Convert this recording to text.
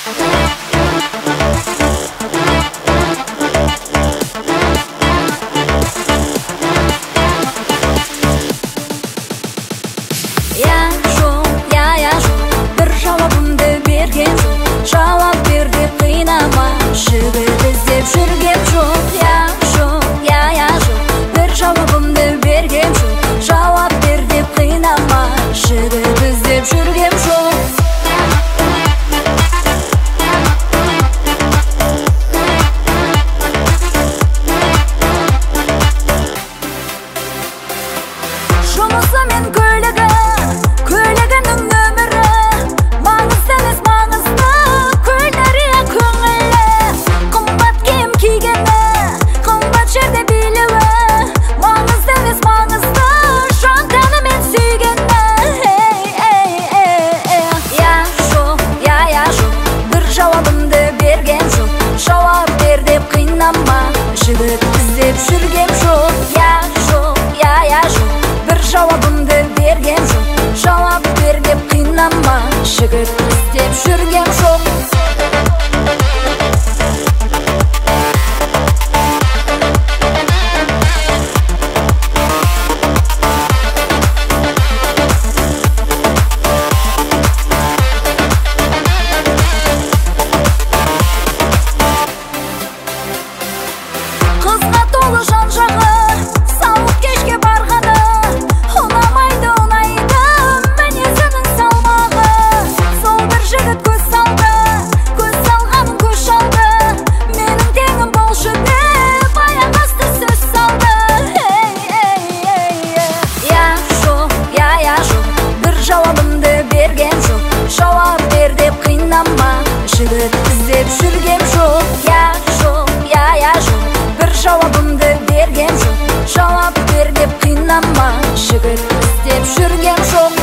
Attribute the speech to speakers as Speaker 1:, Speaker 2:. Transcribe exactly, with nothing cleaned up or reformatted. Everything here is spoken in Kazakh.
Speaker 1: Жігіт іздеп жүргем жоқ, я жоқ, я я жоқ. Бір жауабымды берген жоқ, жауап бер деп қинама. Жігіт іздеп жүргем жоқ.
Speaker 2: Қызға толы жан жағы, сауық кешке барғаны, ұнамайды ұнайды мінезінің салмағы. Сол бір жігіт көз салды, көз салғанын көз шалды, менің теңім болшы деп аяқ асты сөз салды.
Speaker 1: Я жоқ, я я жоқ, бір жауабымды берген жоқ, жауап бер деп қинама. Жігіт іздеп жүргем жоқ, я жоқ, я я жоқ. Бір жауабымды берген жоқ, жауап бер деп қинама. Жігіт іздеп жүргем жоқ.